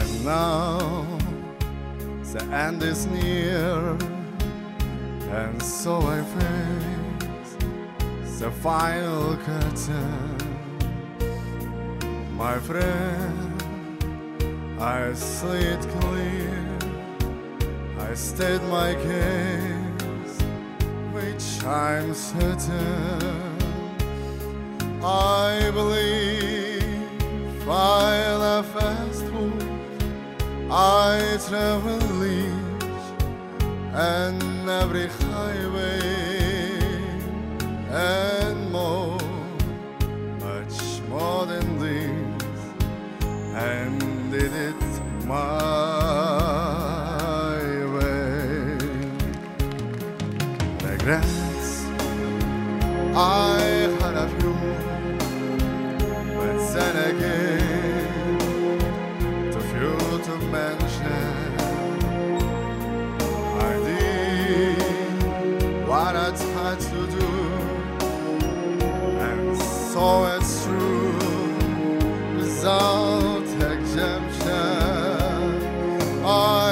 And now the end is near, and so I face the final curtain. My friend, I slid clear, I state my case, which I'm certain. I believe I'll have fast food, I travel each and every highway, and more, much more than this, and did it my way. Regrets I had a few, but then again, too few to mention. I did what I had to do, and so it's true, without exemption. I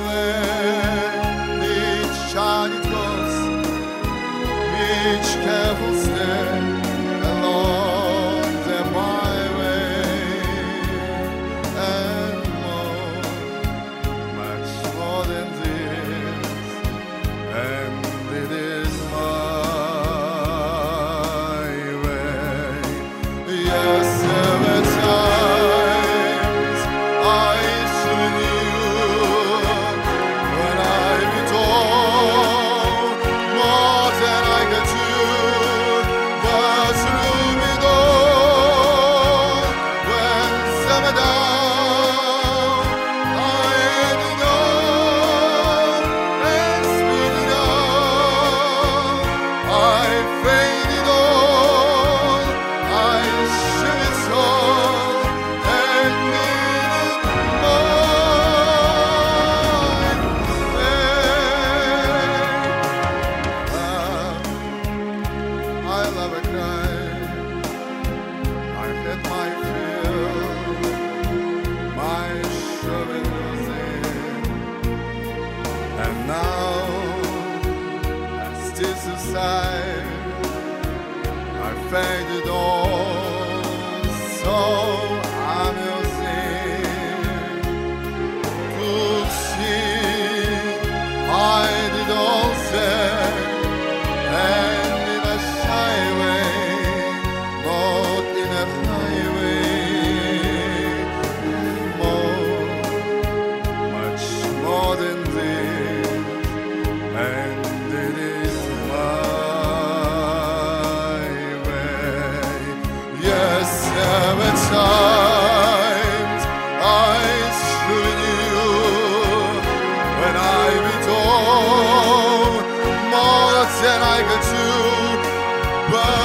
blame each child it was, each careful step along the byway, and more, much more than this, and it is my way. Yes, there were times I should knew when I did all more than I could do, but through it all, when summer down, I ended all and speed it all. I faded all, I should it all, and needed more. I love a cry, I hit my fill, my shoving was in, and now, as this aside, I faded all, so amusing to see I did all say, and in a shy way, not in a highway, more, much more than this, and it is my way. Yes, there were times I should knew when I did all more than I could do, but